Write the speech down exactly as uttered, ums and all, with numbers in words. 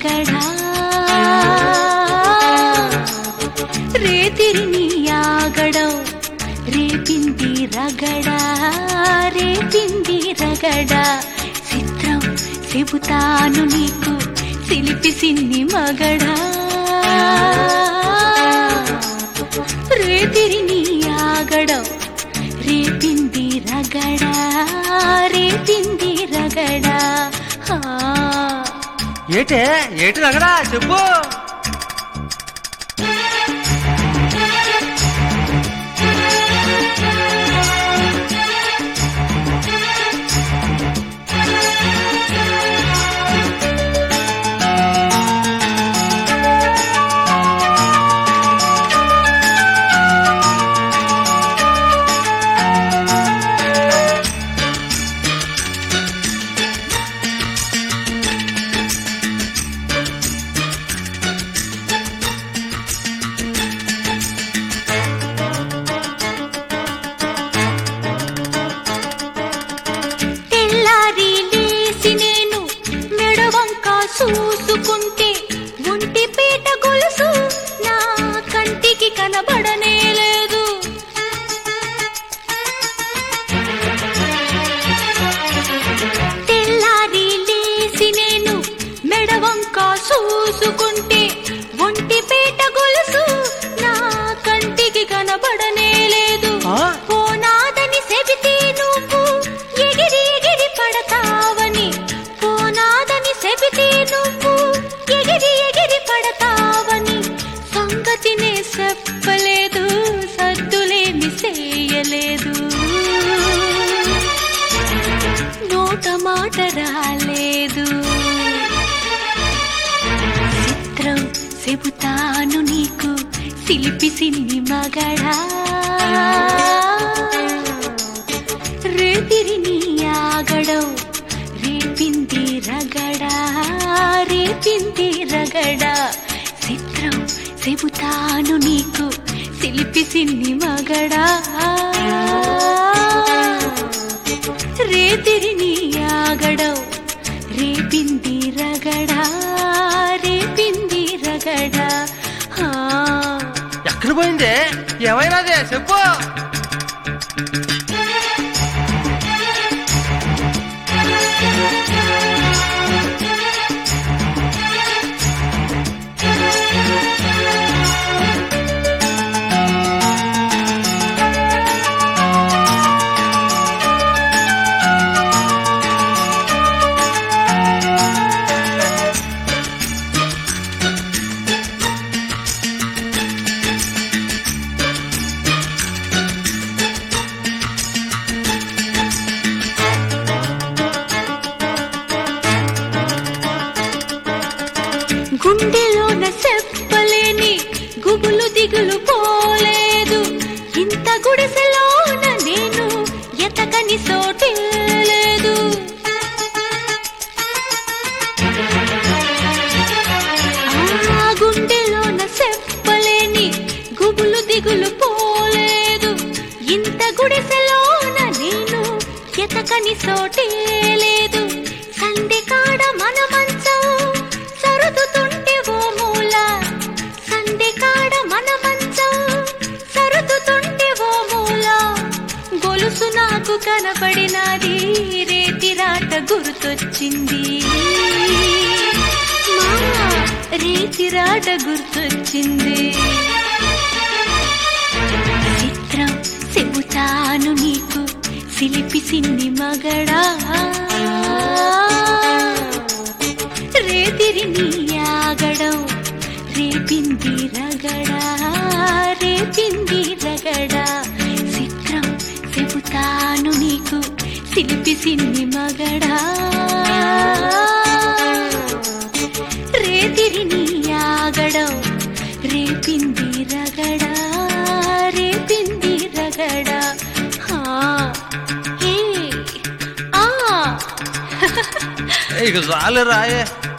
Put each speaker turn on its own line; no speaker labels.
రగడా రేతిరిని ఆగడం రేపింది రగడా రేపింది రగడా చిత్రం చెబుతాను నీకు సిలిపి సిన్ని మగడా రేతిరిని ఆగడం రేపింది రగడా రేపింది రగడా
ఏటే ఏటి రగడా చెప్పు.
చూసుకుంటే ఒంటి పీట గొలుసు నా కంటికి కనబడనే లేదు. తెల్లారి లేసి నేను మెడవంక చూసుకుంటే ఒంటి పీట గొలుసు నా కంటికి కనబడనే లేదు. పోనాదని చెబితే నువ్వు ఎగిరి ఎగిరి పడతావని పోనాదని చెబితే నువ్వు ఎగిరి ఎగిరి పడతావని సంగతినే చెప్పలేదు సద్దులేమి చేయలేదు. నోట మాట రాలేదు. చిత్రం చెబుతాను నీకు సిలిపి సిన్ని మగడా రేతిరిని ఆగడం రేపింది రగడా రేపింది రగడా చిత్రం చెబుతాను నీకు సిలిపి సిన్ని మగడా రేతిరిని ఆగడం రేపింది రగడా రేపింది రగడా.
ఎక్కడ పోయిందే ఏమైనాదే చెప్పు.
గుండెలోన చెప్పలేని గుబులు దిగులు పోలేదు. ఇంత గుడిసెలోన నేను ఎతకని సోటే లేదు. ఆ గుండెలోన చెప్పలేని గుబులు దిగులు పోలేదు. ఇంత గుడిసెలోన నేను ఎతకని సోటే లేదు. సండే కాడ మన మంచం సరుదుతుంటే ఓ మూల సండే కాడ మన మంచం సరుదుతుంటే ఓ మూల గొలుసు నాకు కనపడినది రేతిరాట గుర్తొచ్చింది. మా రేతిరాట గుర్తొచ్చింది. చిత్రం చెబుతాను నీకు సిలిపి సిన్ని మగడా రేతిరిని ఆగడం రేపింది రగడా రేపింది రగడా చిత్రం చెబుతాను నీకు సిలిపి సిన్ని మగడా రేతిరిని ఆగడం రేపింది రగడా రేపింది రగడా.
ఇక చాలు రాయే.